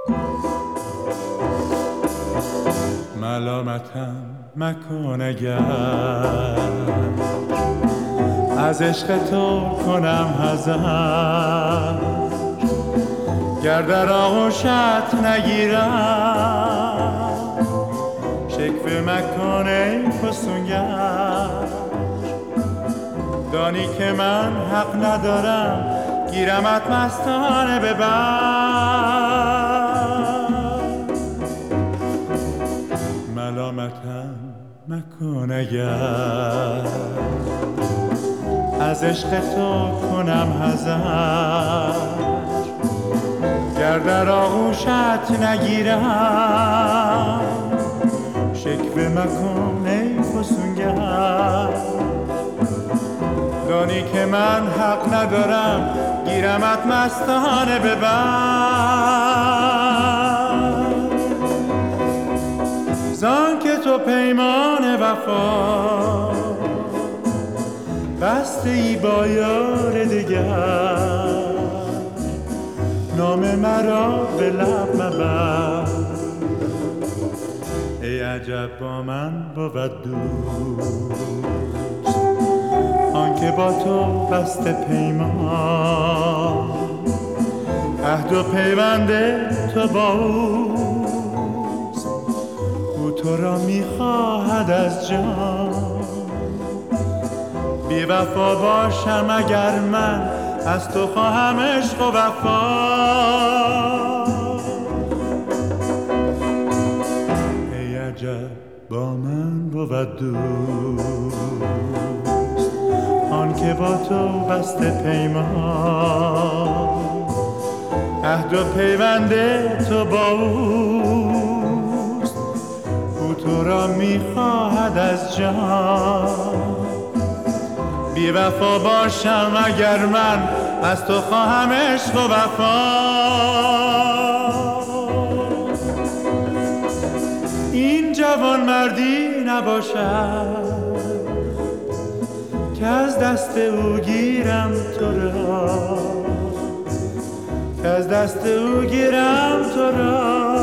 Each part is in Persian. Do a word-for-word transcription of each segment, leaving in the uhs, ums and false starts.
ملامتم مکن اگر از عشق تو کنم حذر، گر در آغوشت نگیرم شکوه مکن ای فسونگر. دانی که من حق ندارم گیرمت مستانه به بر. ملامتم مکن اگر از عشق تو کنم حذر، گر در آغوشت نگیرم شکوه مکن ای فسونگر. دانی که من حق ندارم گیرمت مستانه به بر. زان که تو پیمان وفا بسته ای با یار دگر، نام مرا به لب مبر. ای عجب با من بود دوست آنکه با تو بسته پیمان، عهد و پیوند تو با اوست، او تو را میخواهد از جان. بی وفا باشم اگر من از تو خواهم عشق و وفا. ای عجب با من بود دوست آن که با تو بسته پیمان، عهد و پیوند تو با اوست، او تو را میخواهد از جان. بی وفا باشم اگر من از تو خواهم عشق و وفا. این جوان مردی نباشد که از دست او گیرم تو را، که از دست او گیرم تو را.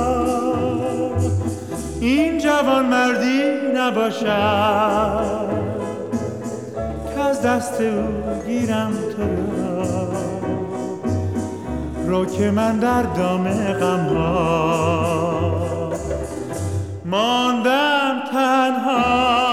این جوان مردی نباشد که از دست او گیرم تو را. رو که من در دام غم ها ماندم تنها.